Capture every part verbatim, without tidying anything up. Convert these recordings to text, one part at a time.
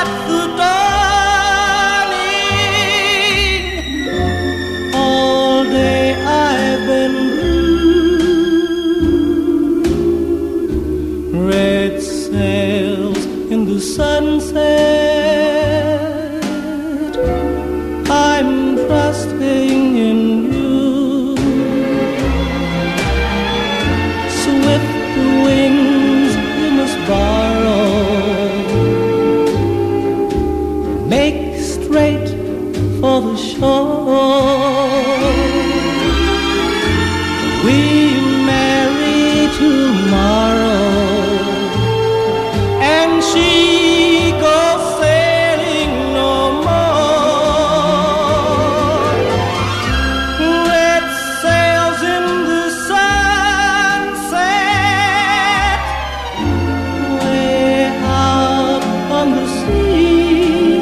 at the dawning. All day I've been blue. Red sails in the sunset. I'm trusting in you. Swift wings you must borrow. Make straight for the shore. We marry tomorrow, and she goes sailing no more. Red sails in the sunset, way out on the sea.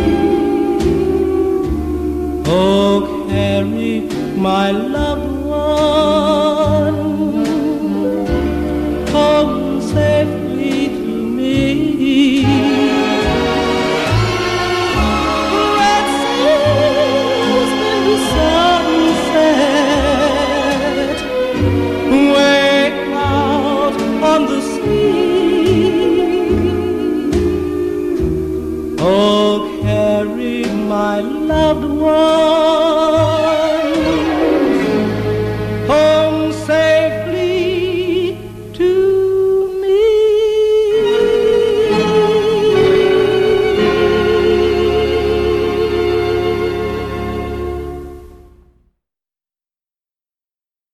Oh, carry my loved one home safely to me. Red sails in the sunset, way out on the sea. Oh, carry my loved one